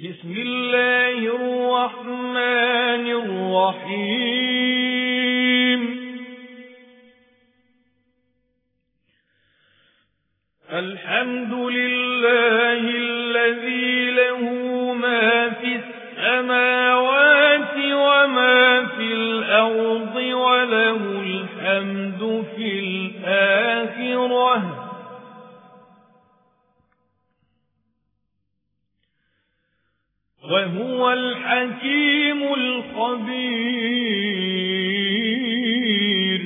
بسم الله الرحمن الرحيم الحمد لله الذي له ما في السماوات وما في الأرض وله الحمد في الآخرة وهو الحكيم الخبير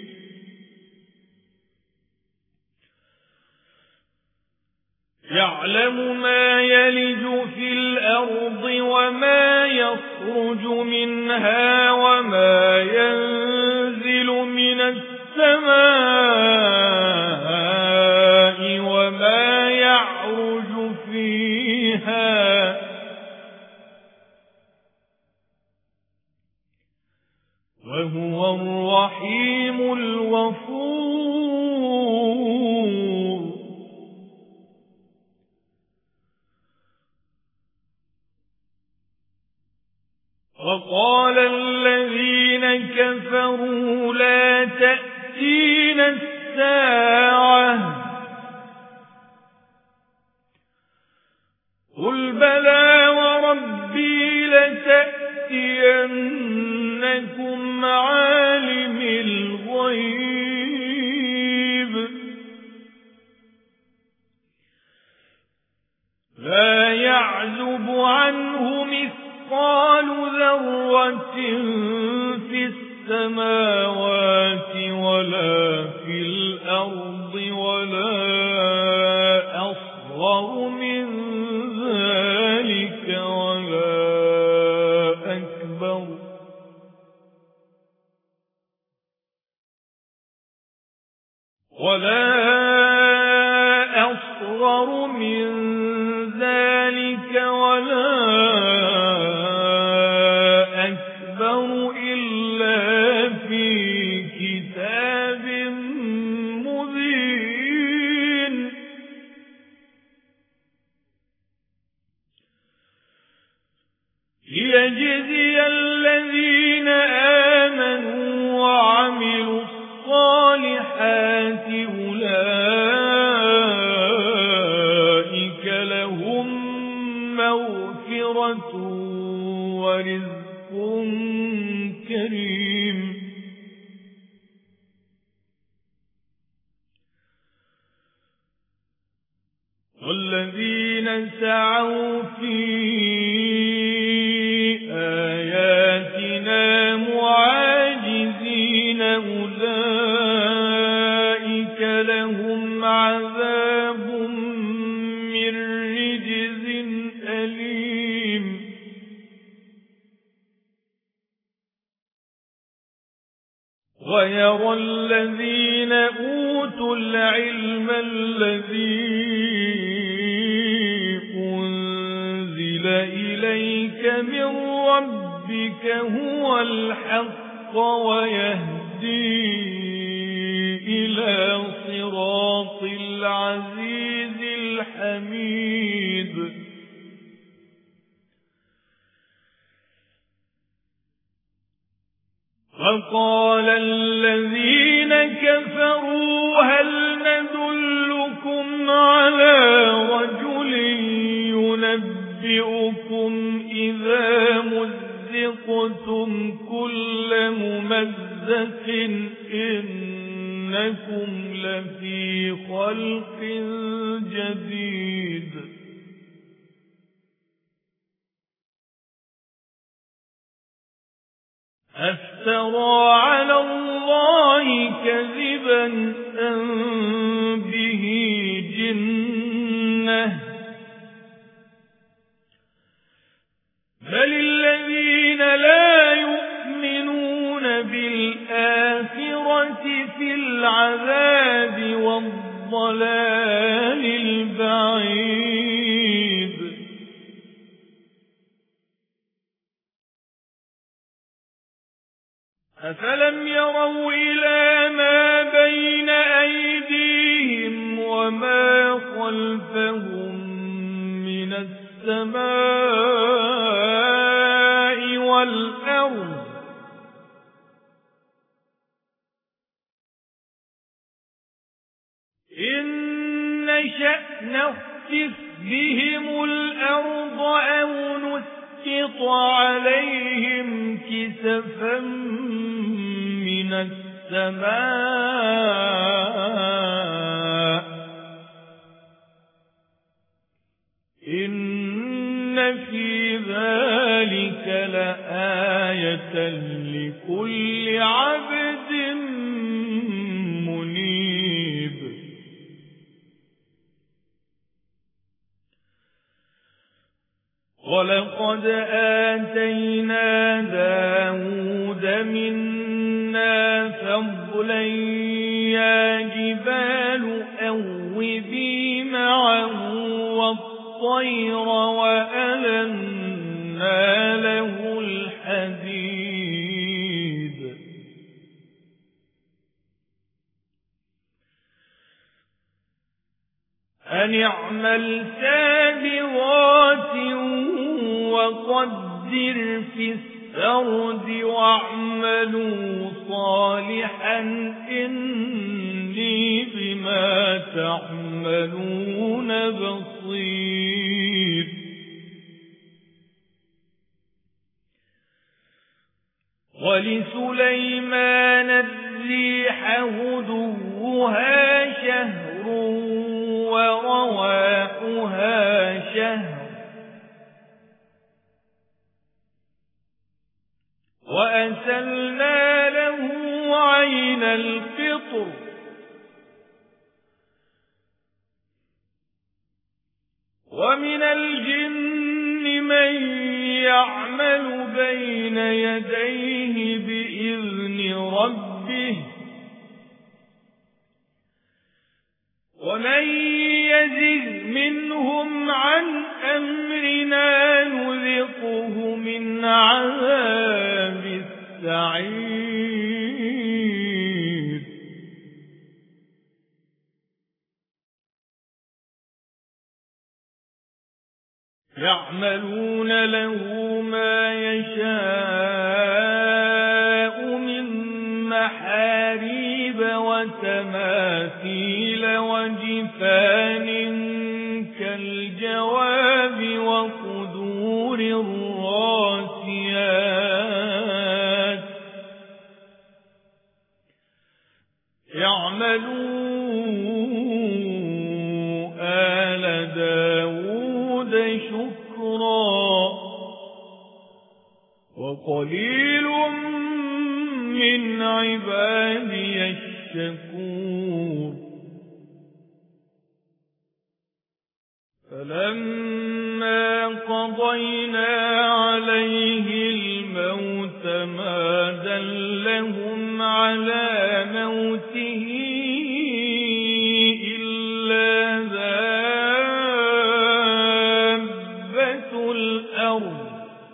يعلم ما يلج في الأرض وما يخرج منها وما ينزل من السماء وما يعرج فيها وهو الرحيم الغفور وقال الذين كفروا لا تأتينا الساعة قل بلى وربي لتأتينكم عالم الغيب لا يعزب عنه مثقال ذرة في السماوات ولا في الأرض ولا أصغر من ذلك ولا أصغر من ذلك ولا أكبر إلا في كتاب مبين ليجزي الذين آمنوا وعملوا الصالحات أولئك لهم مغفرة ورزق كريم والذين سعوا في آياتنا معاجزين أولئك لهم عذاب من رجز أليم ويرى الذين أوتوا العلم الذي أنزل إليك من ربك هو الحق ويهدي إلى صراط العزيز الحميد وقال الذين كفروا هل ندلكم على رجل ينبئكم إذا مزقتم كل ممزق إنكم لفي خلق جديد أفترى على الله كذبا أم به جنة بل الذين لا يؤمنون بالآخرة في العذاب والضلال البعيد أفلم يروا إلى ما بين أيديهم وما خلفهم من السماء السماء والأرض إن نشأ نخسف بهم الأرض أو نسقط عليهم كسفا من السماء إن في ذلك لآية لكل عبد منيب ولقد آتينا داود منا فضلا يا جبال أوبي معه والطير وألنا له الحديد أن اعمل سابغات وقدر في السرد واعملوا صالحا إني بما تعملون بصير ولسليمان الريح غدوها شهر ورواحها شهر وأسلنا له عين القطر ومن الجن من يعمل بين يديه بإذن ربه ومن يزغ منهم عن أمرنا نذقه من عذاب السعير يعملون له ما يشاء من محاريب وتماثيل وجفان كالجواب وقدور الراسيات يعملوا آل داود شكرا وقليل من عبادي الشكور فلما قضينا عليه الموت ما دلهم على موته إلا دابة الأرض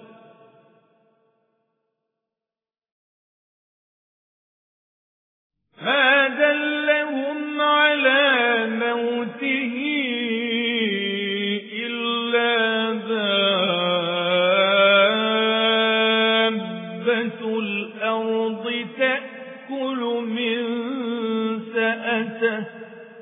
ما دلهم على موته إلا دابة الأرض تأكل من سأته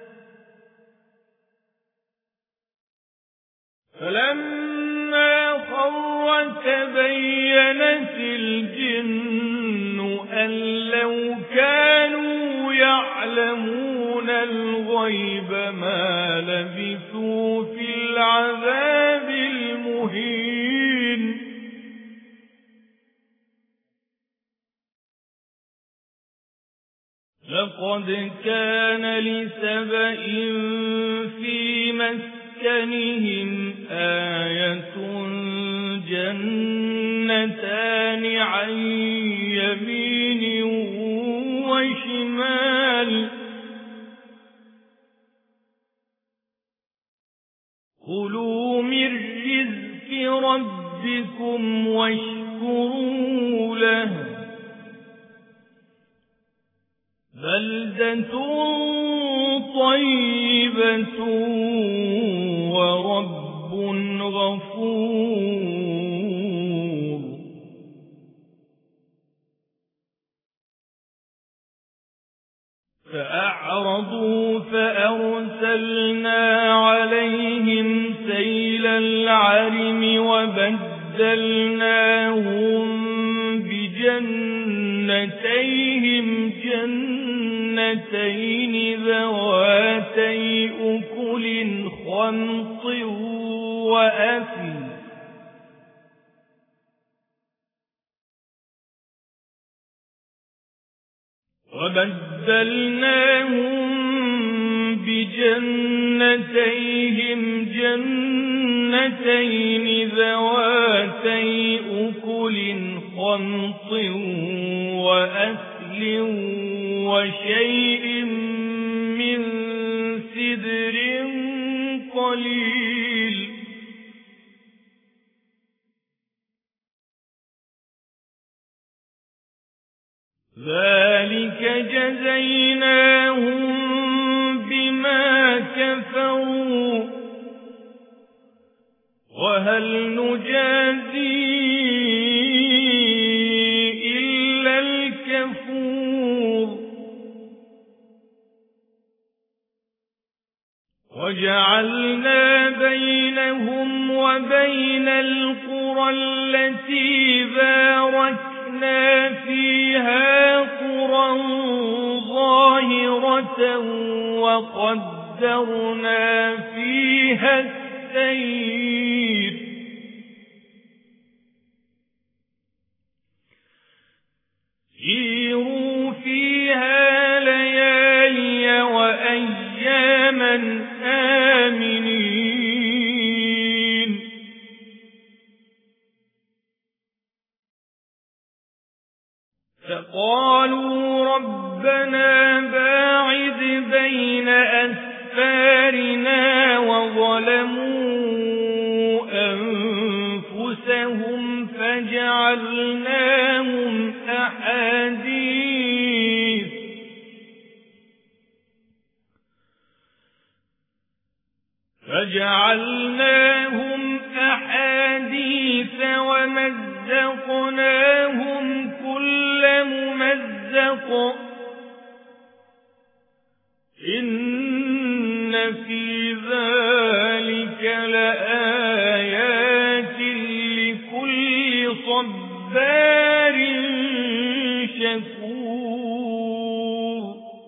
فلما خر تبينت الجن أن لو كانوا يعلمون الغيب ما لبثوا في العذاب المهين لقد كان لسبإ في مسكنهم آية جنتان عن يمين وشمال كلوا من رزق ربكم واشكروا له بلدة طيبة ورب غفور. فأعرضوا فأرسلنا عليهم سيل العرم وبدلناهم بجنتيهم جنتين ذواتي أكل خمط وأثل ذواتي أكل خمط وأثل وشيء من سدر قليل ذلك جزيناهم بما كفروا وهل نجازي إلا الكفور. وجعلنا بينهم وبين القرى التي باركنا فيها قرى ظاهرة وقدرنا فيها السير سيروا فيها ليالي وأياما آمنين. فقالوا ربنا باعد بين أسفارنا وظلموا أنفسهم فجعلناهم أحاديث ومزقناهم كل ممزق إن في ذلك لآيات لكل صبار شكور.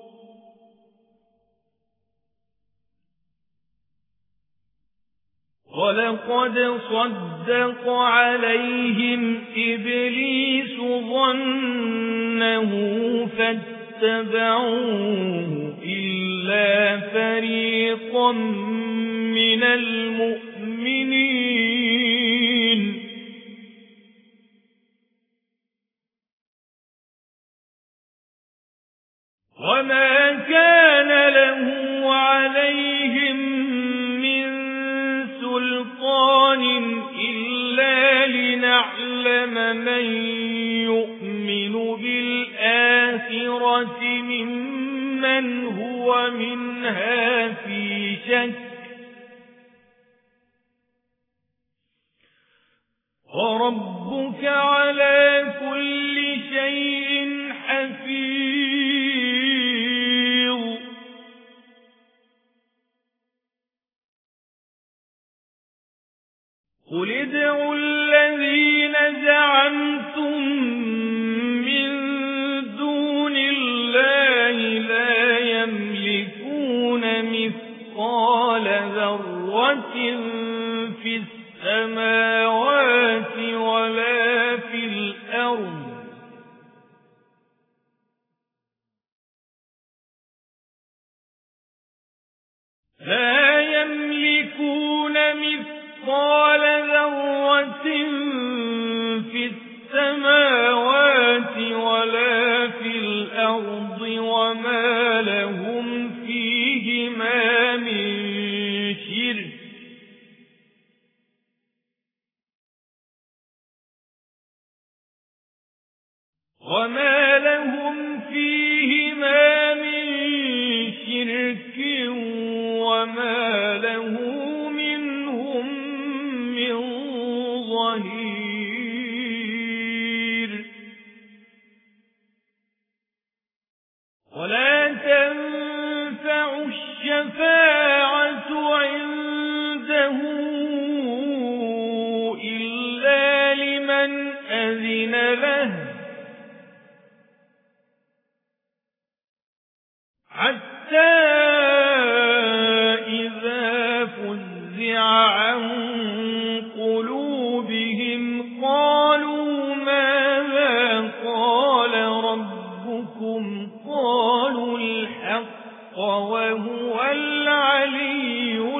ولقد صدق عليهم إبليس ظنه فاتبعوه إلا فريقا من المؤمنين. وما كان له عليهم من سلطان إلا لنعلم من يؤمن بالآخرة ممن هو منها في شك. وربك على كل شيء حفيظ. قل ادعوا الذين زعمتم من دون الله لا يملكون مثقال ذرة في السماوات ولا في الأرض مثقال ذرة في السماوات ولا في الأرض وما لهم فيهما من شرك وما له منهم ظهير ولا تنفع الشفاعة عنده إلا لمن أذن له حتى إذا فزع عن قلوبهم قالوا ماذا قال ربكم قالوا الحق وهو العلي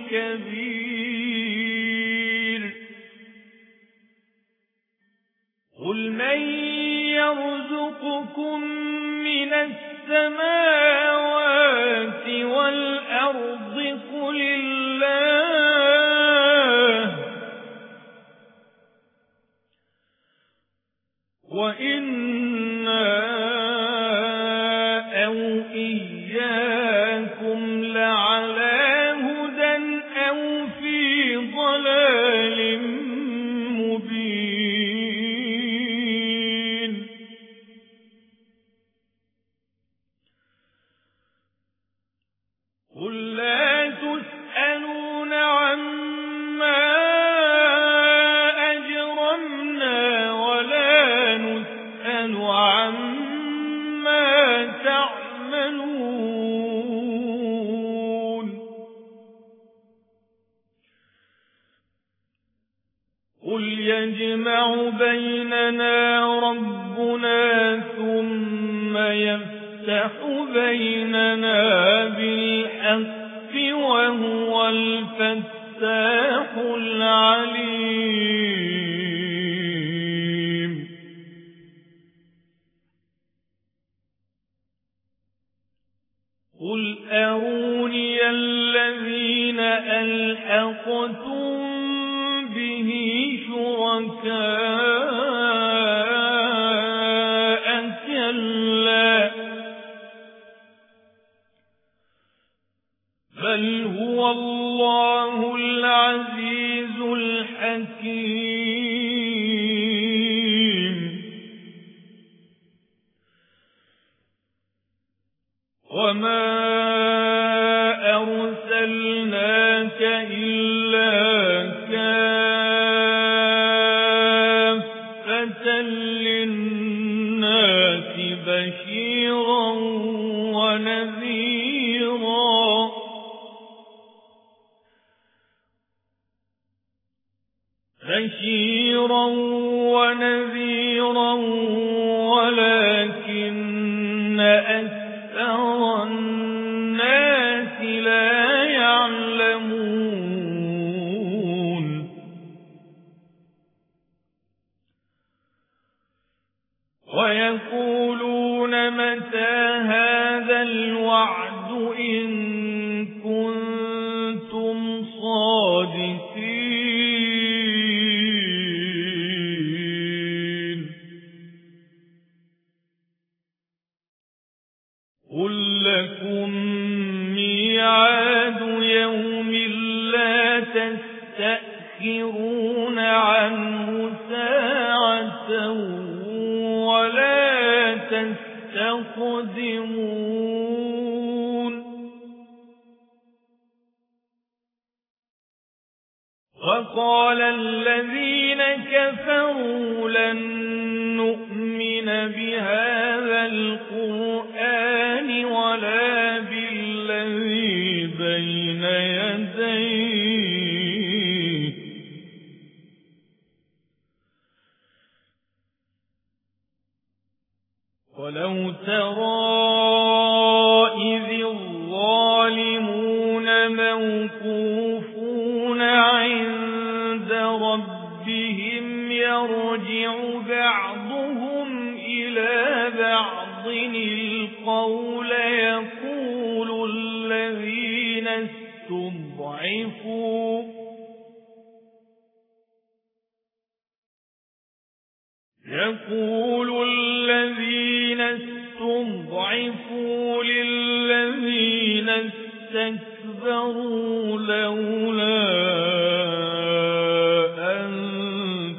الكبير قل من يرزقكم من السماوات والأرض قل الله وإنا أو إياكم لعلى هدى أو في ضلال مبين قل لا تسألون عما أجرمنا ولا نسأل عما تعملون قل يجمع بيننا ربنا ثم يفتح بيننا بالحق وهو الفتاح العليم قل أروني الذين ألحقتم به شركاء كلا بل هو الله العزيز الحكيم وما أرسلناك إلا كافة للناس بشيرا ونذيرا ولكن أكثر الناس لا يعلمون ويقولون متى هذا الوعد إن كنتم صادقين قل لكم ميعاد يوم لا تستأخرون عنه ساعة ولا تستقدمون وقال الذين كفروا لن نؤمن بهذا القرآن ولا بالذي بين يديه ولو ترى إذ الظالمون موقوفون عند ربهم يرجع بعضهم إلى بعض القول يقول الذين استضعفوا للذين استكبروا لولا أنتم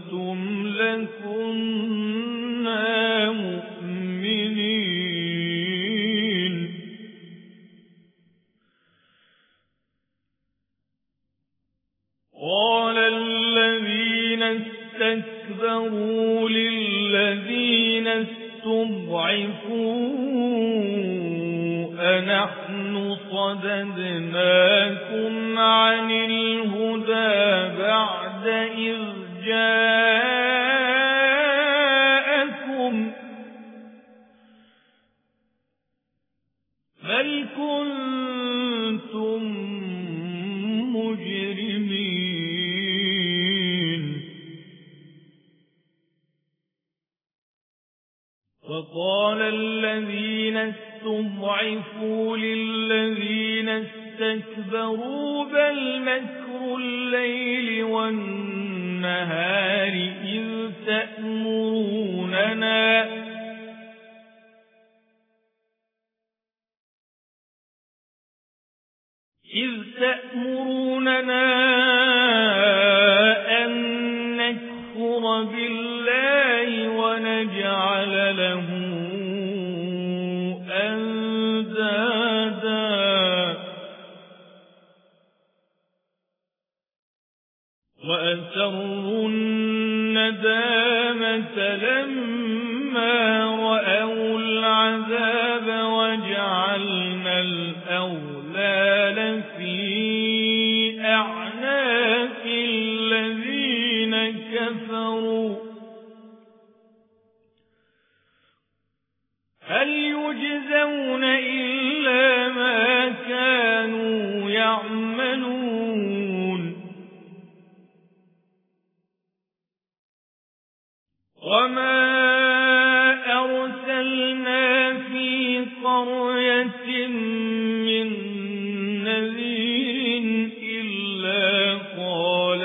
اسْتَكْبَرُوا لِلَّذِينَ اسْتُضْعِفُوا أَنَحْنُ صَدَدْنَاكُمْ عَنِ الْهُدَى بَعْدَ إِذْ جَاءَكُمْ بَلْ كُنْتُمْ مُجْرِمِينَ. وَقَالَ الَّذِينَ اسْتُضْعِفُوا لِلَّذِينَ اسْتَكْبَرُوا بَلْ مَكْرُ اللَّيْلِ وَالنَّهَارِ إِذْ تَأْمُرُونَنَا أَن نَّكْفُرَ بِاللَّهِ وَنَجْعَلَ لَهُ أَندَادًا وَأَسَرُّوا النَّدَامَةَ لَمَّا رَأَوُا الْعَذَابَ وَجَعَلْنَا الْأَغْلَالَ فِي أَعْنَاقِ الَّذِينَ كَفَرُوا هَلْ يُجْزَوْنَ إِلَّا مَا كَانُوا يَعْمَلُونَ. وَمَا أَرْسَلْنَا فِي قَرْيَةٍ مِّن نَّذِيرٍ إِلَّا قَالَ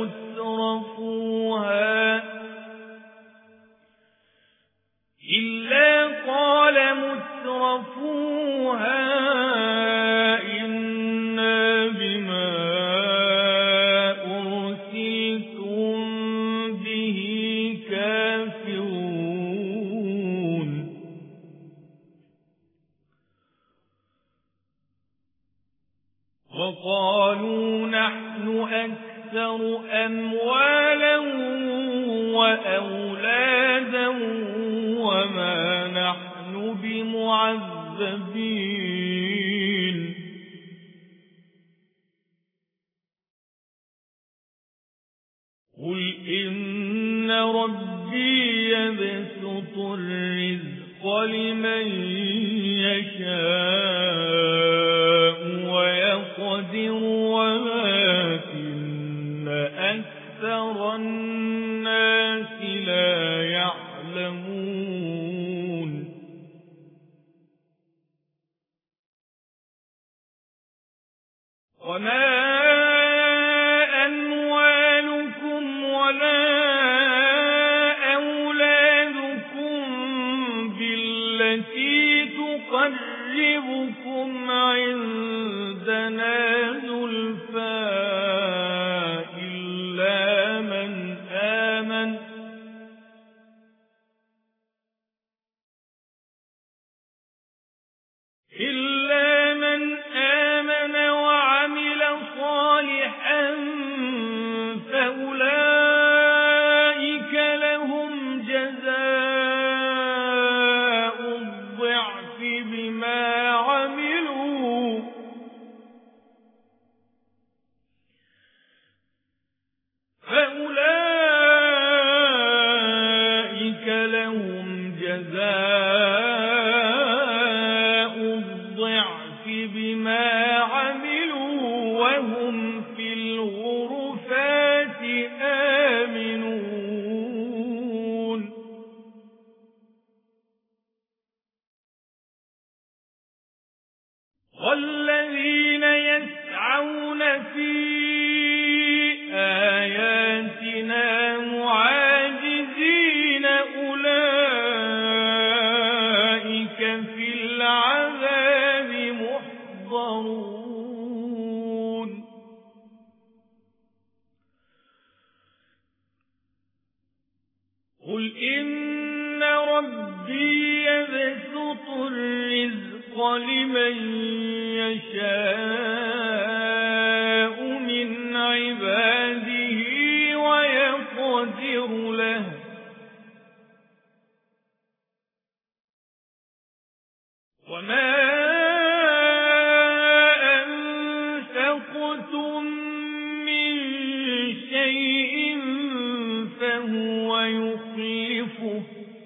مُتْرَفُوهَا إِنَّا بِمَا أُرْسِلْتُم بِهِ كَافِرُونَ. وَقَالُوا نَحْنُ أَكْثَرُ أَمْوَالًا وَأَوْلَادًا وَمَا نَحْنُ بِمُعَذَّبِينَ. قُلْ إِنَّ رَبِّي يَبْسُطُ الرِّزْقَ لِمَن يَشَاءُ وَيَقْدِرُ وَلَكِنَّ أَكْثَرَ النَّاسِ لَا يَعْلَمُونَ. وَمَا أَمْوَالُكُمْ وَلَا أَوْلَادُكُمْ بِالَّتِي تُقَرِّبُكُمْ عِندَنَا زُلْفَىٰ إِلَّا مَنْ آمَنَ وَعَمِلَ صَالِحًا فَأُولَئِكَ لَهُمْ جَزَاءُ الضِّعْفِ بِمَا عَمِلُوا وَهُمْ فِي الْغُرُفَاتِ آمِنُونَ. وَالَّذِينَ يَسْعَوْنَ فِي آيَاتِنَا مُعَاجِزِينَ أُولَئِكَ فِي الْعَذَابِ مُحْضَرُونَ. قُلْ إِنَّ رَبِّي يَبْسُطُ الرِّزْقَ لِمَن يَشَاءُ مِنْ عِبَادِهِ وَيَقْدِرُ خير له وما أنفقتم من شيء فهو يخلفه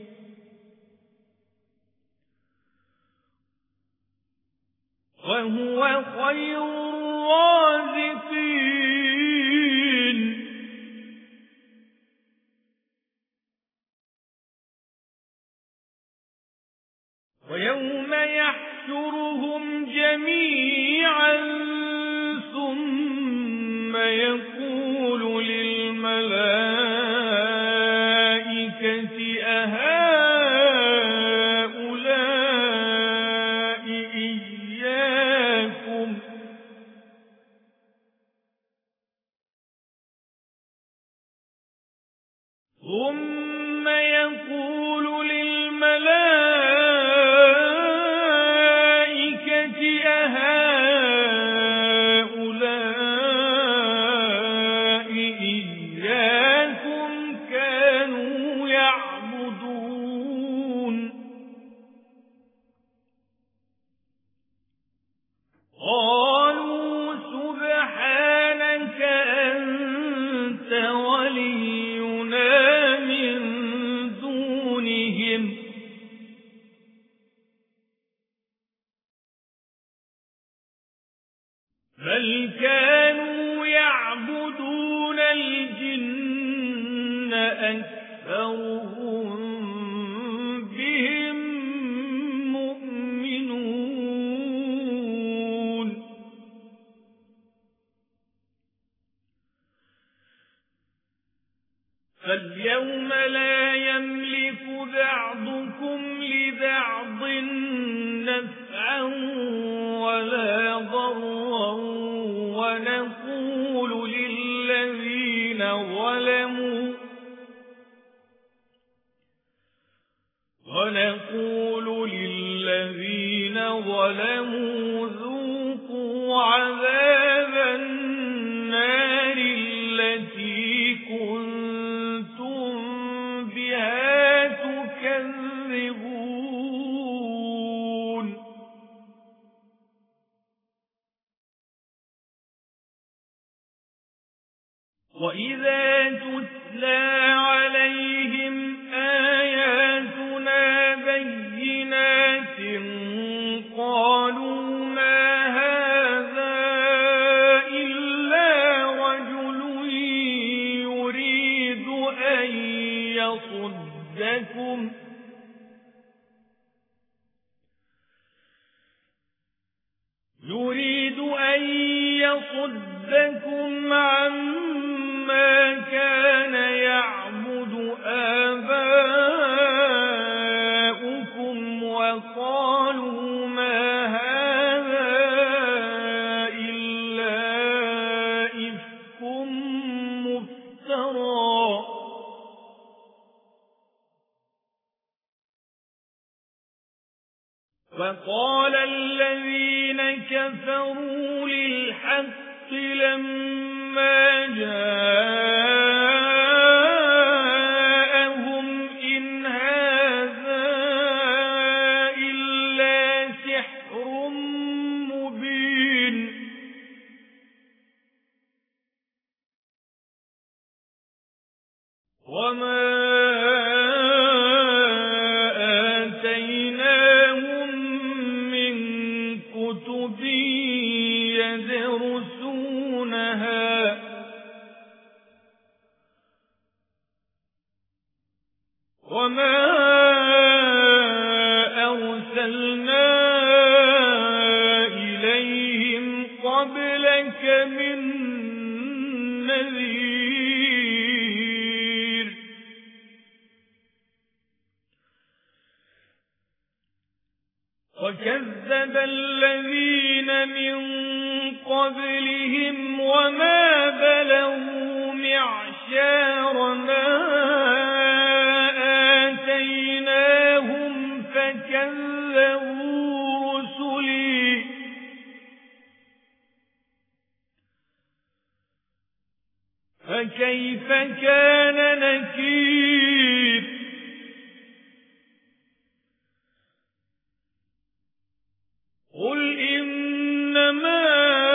وهو خير الرازقين ويوم يحشرهم جميعا ثم يقول للملائكة أهؤلاء إياكم ثم يقول للملائكة أهؤلاء إياكم كانوا يعبدون قالوا سبحانك أنت ولينا من دونهم بل كانوا يعبدون الجن أكثرهم بهم مؤمنون فاليوم لا يملك بعضكم لبعض نفعا ولا ضرا ونقول للذين ظلموا ذوقوا عذاب النار التي كنتم بها تكذبون وإذا تتلى عليهم آياتنا بينات قالوا ما هذا إلا رجل يريد أن يصدكم عما كان يعبد آباؤكم وقالوا ما هذا إلا إفك مفترى وقال الذين كفروا للحق لما جاءهم إن هذا إلا سحر مبين وما آتيناهم من كتب يدرسونها وما أرسلنا إليهم قبلك من نذير وكذب الذين من قبلهم وما بلغوا معشار ما آتيناهم فكذبوا رسلي فكيف فكيف كان نكير قل إنما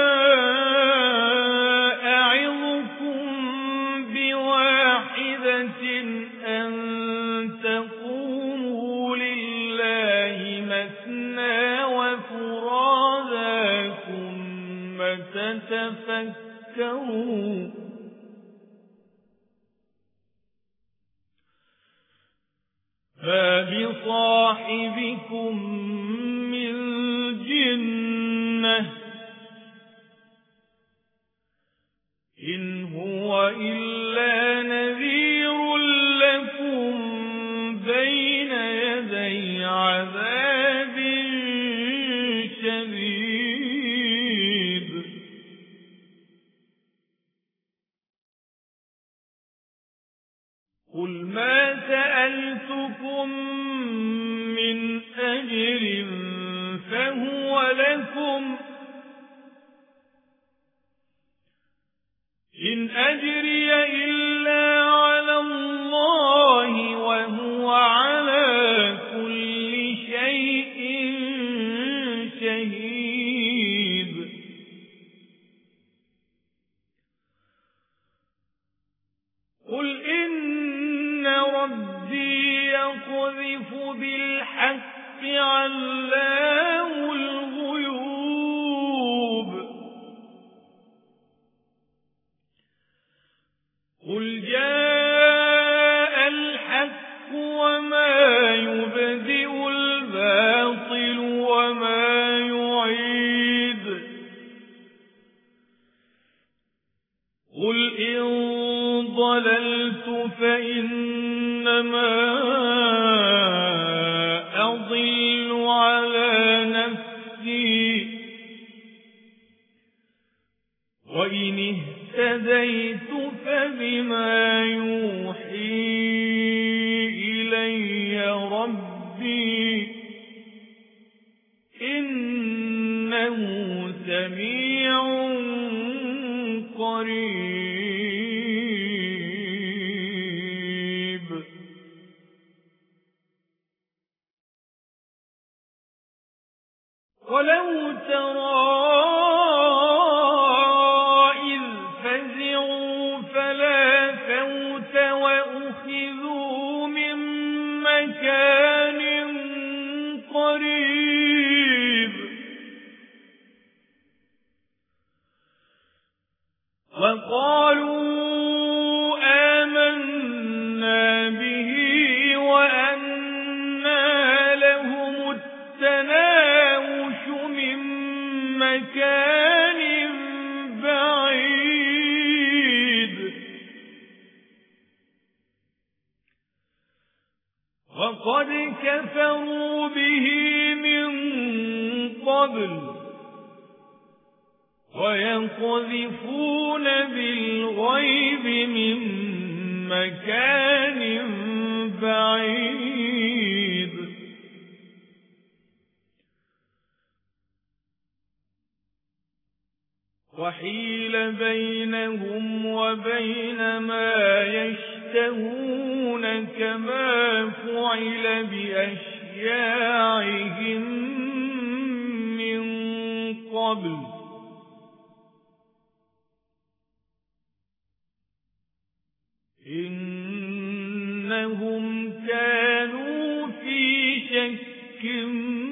أعظكم بواحدة أن تقوموا لله مثنى وفرادا ثم تتفكروا ما بصاحبكم من جنة إن هو إلا نذير لكم بين يدي عذاب شديد قل ما سألتكم من أجر فهو لكم إن أجري إلا على الله وهو على كل شيء شهيد قل إن ربي يقذف بالحق علام الغيوب قل جاء الحق وما يبدئ الباطل وما يعيد قل إن ضللت فإنما أضل على نفسي وإن اهتديت فبما يوحي إلي ربي إنه سميع قريب ولو ترى إذ فزعوا فلا فوت وأخذوا من مكان قريب وقالوا آمنا به وأنى لهم التناوش من مكان بعيد وقد كفروا به من قبل ويقذفون بالغيب من مكان بعيد وحيل بينهم وبين ما يشتهون كما فعل بأشياعهم من قبل إنهم كانوا في شك